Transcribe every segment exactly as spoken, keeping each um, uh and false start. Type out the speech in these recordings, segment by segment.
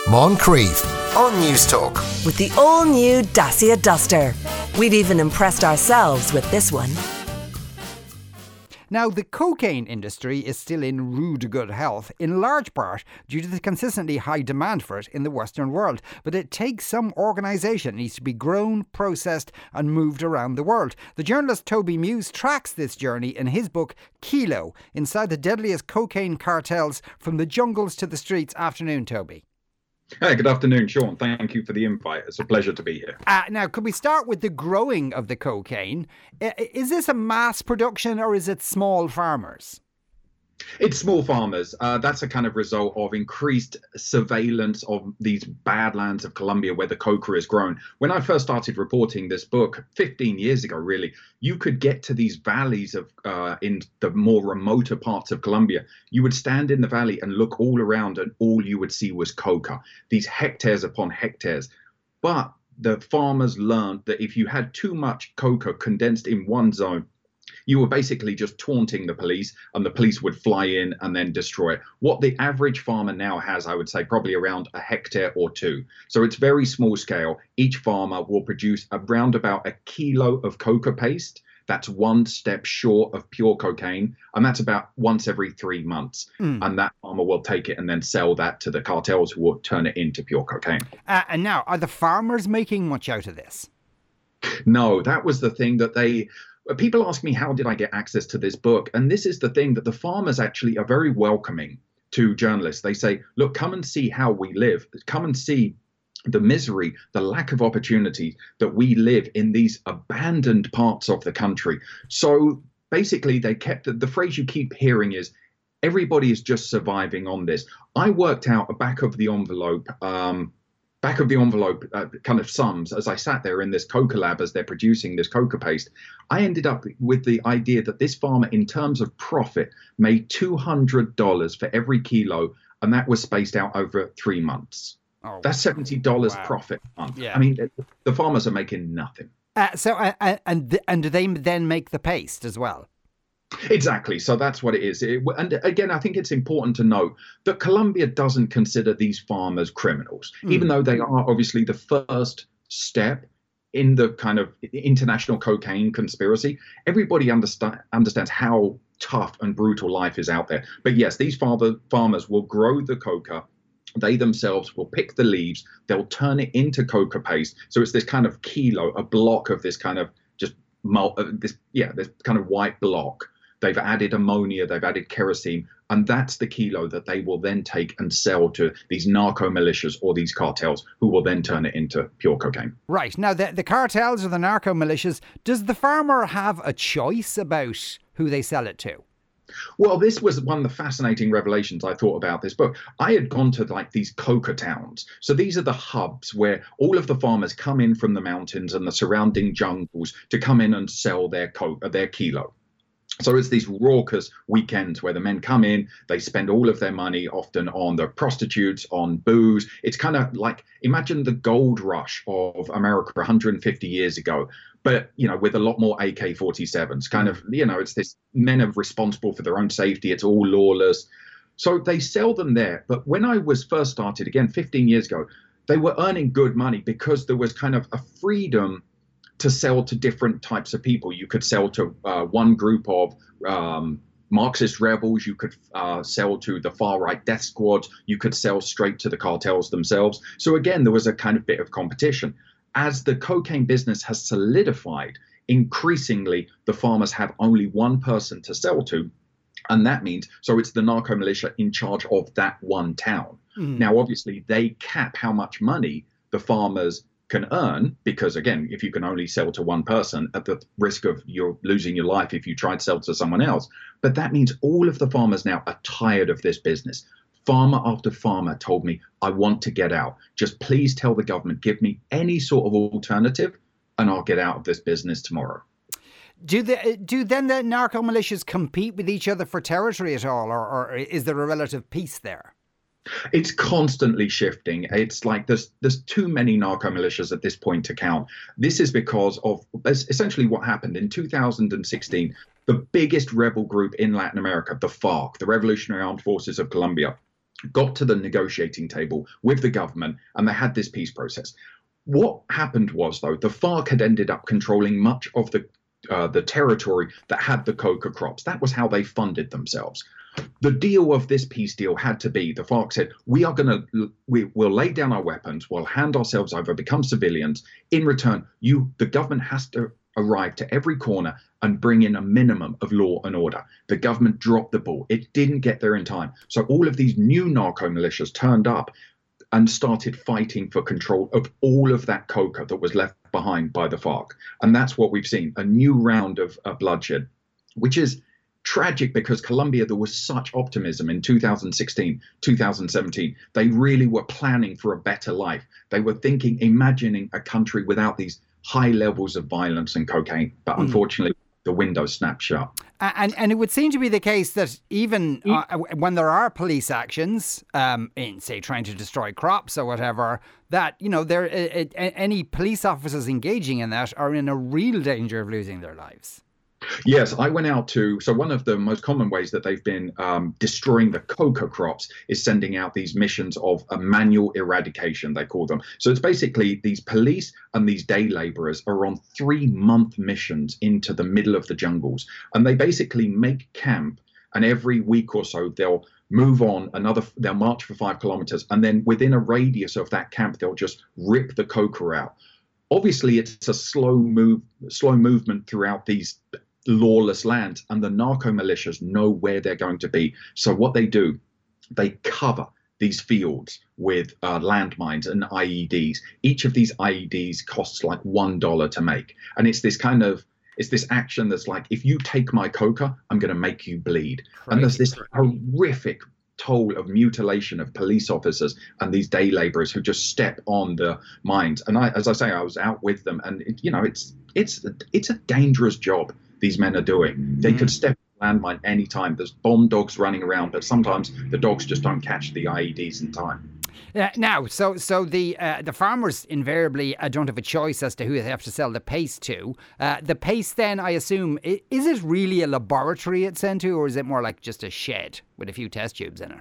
Moncrief on News Talk. With the all-new Dacia Duster. We've even impressed ourselves with this one. Now, the cocaine industry is still in rude good health, in large part due to the consistently high demand for it in the Western world. But it takes some organisation. It needs to be grown, processed and moved around the world. The journalist Toby Muse tracks this journey in his book, Kilo, Inside the Deadliest Cocaine Cartels from the Jungles to the Streets. Afternoon, Toby. Hey, good afternoon, Sean. Thank you for the invite. It's a pleasure to be here. Uh, now, could we start with the growing of the cocaine? Is this a mass production or is it small farmers? It's small farmers. Uh, that's a kind of result of increased surveillance of these badlands of Colombia where the coca is grown. When I first started reporting this book fifteen years ago, really, you could get to these valleys of uh, in the more remoter parts of Colombia. You would stand in the valley and look all around and all you would see was coca, these hectares upon hectares. But the farmers learned that if you had too much coca condensed in one zone, you were basically just taunting the police and the police would fly in and then destroy it. What the average farmer now has, I would say, probably around a hectare or two. So it's very small scale. Each farmer will produce around about a kilo of coca paste. That's one step short of pure cocaine. And that's about once every three months. Mm. And that farmer will take it and then sell that to the cartels who will turn it into pure cocaine. Uh, and now, are the farmers making much out of this? No, that was the thing that they... People ask me, how did I get access to this book? And this is the thing, that the farmers actually are very welcoming to journalists. They say, look, come and see how we live. Come and see the misery, the lack of opportunity that we live in these abandoned parts of the country. So basically, they kept the, the phrase you keep hearing is, everybody is just surviving on this. I worked out a back of the envelope um, back of the envelope uh, kind of sums as I sat there in this coca lab as they're producing this coca paste. I ended up with the idea that this farmer, in terms of profit, made two hundred dollars for every kilo, and that was spaced out over three months. Oh, That's seventy dollars wow. profit a month. Yeah. I mean, the farmers are making nothing. Uh, so, uh, and, and do they then make the paste as well? Exactly. So that's what it is. It, and again, I think it's important to note that Colombia doesn't consider these farmers criminals, mm. even though they are obviously the first step in the kind of international cocaine conspiracy. Everybody understand, understands how tough and brutal life is out there. But yes, these father, farmers will grow the coca. They themselves will pick the leaves. They'll turn it into coca paste. So it's this kind of kilo, a block of this kind of just uh, this, yeah, this kind of white block. They've added ammonia, they've added kerosene, and that's the kilo that they will then take and sell to these narco militias or these cartels who will then turn it into pure cocaine. Right. Now, the, the cartels or the narco militias, does the farmer have a choice about who they sell it to? Well, this was one of the fascinating revelations I thought about this book. I had gone to like these coca towns. So these are the hubs where all of the farmers come in from the mountains and the surrounding jungles to come in and sell their co- their kilo. So it's these raucous weekends where the men come in, they spend all of their money often on the prostitutes, on booze. It's kind of like, imagine the gold rush of America one hundred fifty years ago, but, you know, with a lot more A K forty-sevens. Kind of, you know, it's this, men are responsible for their own safety. It's all lawless. So they sell them there. But when I was first started, again, fifteen years ago, they were earning good money because there was kind of a freedom to sell to different types of people. You could sell to uh, one group of um, Marxist rebels. You could uh, sell to the far-right death squads. You could sell straight to the cartels themselves. So again, there was a kind of bit of competition. As the cocaine business has solidified, increasingly, the farmers have only one person to sell to. And that means, so it's the narco militia in charge of that one town. Mm. Now, obviously, they cap how much money the farmers can earn, because again, if you can only sell to one person at the risk of you're losing your life if you try to sell to someone else. But that means all of the farmers now are tired of this business. Farmer after farmer told me, I want to get out. Just please tell the government, give me any sort of alternative and I'll get out of this business tomorrow. Do the do then the narco militias compete with each other for territory at all, or, or is there a relative peace there? It's constantly shifting. It's like there's there's too many narco militias at this point to count. This is because of essentially what happened in two thousand sixteen. The biggest rebel group in Latin America, the FARC, the Revolutionary Armed Forces of Colombia, got to the negotiating table with the government, and they had this peace process. What happened was, though, the FARC had ended up controlling much of the uh, the territory that had the coca crops. That was how they funded themselves. The deal of this peace deal had to be, the FARC said, we are going to, we will lay down our weapons, we'll hand ourselves over, become civilians. In return, you, the government has to arrive to every corner and bring in a minimum of law and order. The government dropped the ball. It didn't get there in time. So all of these new narco militias turned up and started fighting for control of all of that coca that was left behind by the FARC. And that's what we've seen, a new round of uh, bloodshed, which is tragic because Colombia, there was such optimism in two thousand sixteen, two thousand seventeen. They really were planning for a better life. They were thinking, imagining a country without these high levels of violence and cocaine. But unfortunately, mm. the window snapped shut. And and it would seem to be the case that even uh, when there are police actions um, in, say, trying to destroy crops or whatever, that, you know, there uh, uh, any police officers engaging in that are in a real danger of losing their lives. Yes, I went out to, so one of the most common ways that they've been um, destroying the coca crops is sending out these missions of a manual eradication, they call them. So it's basically these police and these day laborers are on three month missions into the middle of the jungles. And they basically make camp, and every week or so they'll move on another, they'll march for five kilometers. And then within a radius of that camp, they'll just rip the coca out. Obviously, it's a slow move, slow movement throughout these lawless lands, and the narco militias know where they're going to be. So what they do, they cover these fields with uh, landmines and I E Ds. Each of these I E Ds costs like one dollar to make, and it's this kind of it's this action that's like, if you take my coca, I'm going to make you bleed. Crazy. And there's this horrific toll of mutilation of police officers and these day laborers who just step on the mines. And I, as I say, I was out with them, and it, you know, it's it's it's a dangerous job these men are doing. They mm. could step on landmine anytime. There's bomb dogs running around, but sometimes the dogs just don't catch the I E Ds in time. Uh, now, so so the uh, the farmers invariably uh, don't have a choice as to who they have to sell the paste to. Uh, the paste, then, I assume, is it really a laboratory it's sent to, or is it more like just a shed with a few test tubes in it?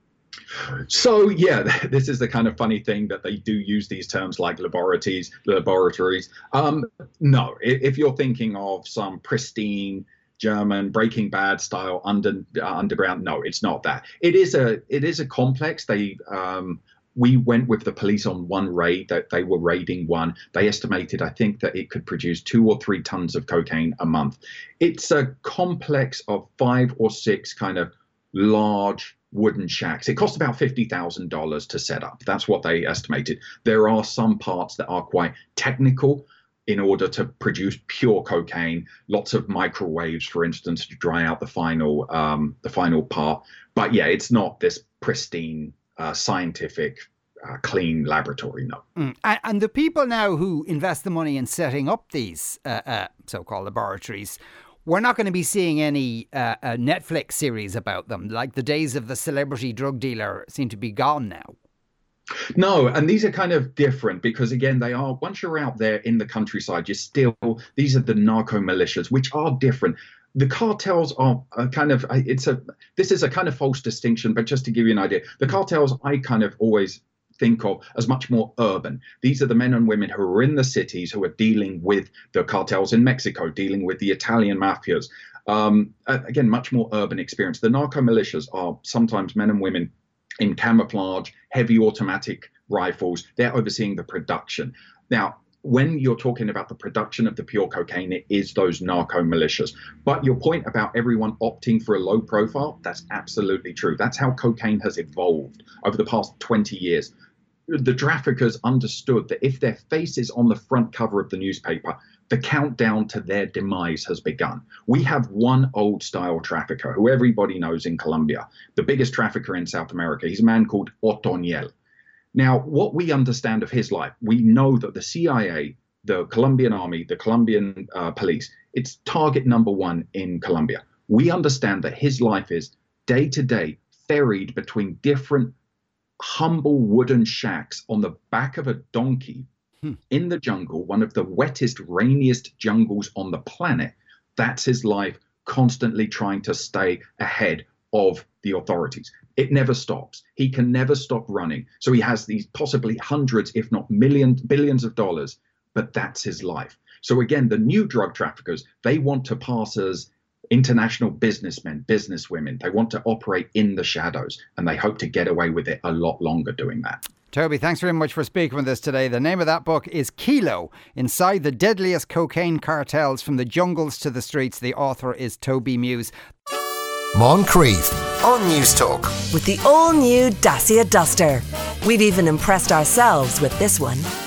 So, yeah, this is the kind of funny thing that they do use these terms like laboratories, laboratories. Um, no, if you're thinking of some pristine German Breaking Bad style under uh, underground, no, it's not that. It is a it is a complex. They um, we went with the police on one raid that they were raiding one. They estimated, I think, that it could produce two or three tons of cocaine a month. It's a complex of five or six kind of large wooden shacks. It cost about fifty thousand dollars to set up. That's what they estimated. There are some parts that are quite technical in order to produce pure cocaine, lots of microwaves, for instance, to dry out the final um, the final part. But yeah, it's not this pristine, uh, scientific, uh, clean laboratory, no. Mm. And, and the people now who invest the money in setting up these uh, uh, so-called laboratories, we're not going to be seeing any uh, uh, Netflix series about them. Like the days of the celebrity drug dealer seem to be gone now. No, and these are kind of different because, again, they are, once you're out there in the countryside, you're still, these are the narco militias, which are different. The cartels are a kind of, it's a, this is a kind of false distinction, but just to give you an idea, the cartels I kind of always think of as much more urban. These are the men and women who are in the cities who are dealing with the cartels in Mexico, dealing with the Italian mafias. Um, again, much more urban experience. The narco militias are sometimes men and women in camouflage, heavy automatic rifles. They're overseeing the production. Now, when you're talking about the production of the pure cocaine, it is those narco militias. But your point about everyone opting for a low profile, that's absolutely true. That's how cocaine has evolved over the past twenty years. The traffickers understood that if their face is on the front cover of the newspaper, the countdown to their demise has begun. We have one old style trafficker who everybody knows in Colombia, the biggest trafficker in South America. He's a man called Otoniel. Now, what we understand of his life, we know that the C I A, the Colombian army, the Colombian uh, police, it's target number one in Colombia. We understand that his life is day to day ferried between different humble wooden shacks on the back of a donkey hmm. in the jungle, one of the wettest, rainiest jungles on the planet. That's his life, constantly trying to stay ahead of the authorities. It never stops. He can never stop running. So he has these possibly hundreds, if not millions, billions of dollars, but that's his life. So again, the new drug traffickers, they want to pass as international businessmen, businesswomen. They want to operate in the shadows, and they hope to get away with it a lot longer doing that. Toby, thanks very much for speaking with us today. The name of that book is Kilo, Inside the Deadliest Cocaine Cartels from the Jungles to the Streets. The author is Toby Muse. Moncrief on Newstalk. With the all-new Dacia Duster. We've even impressed ourselves with this one.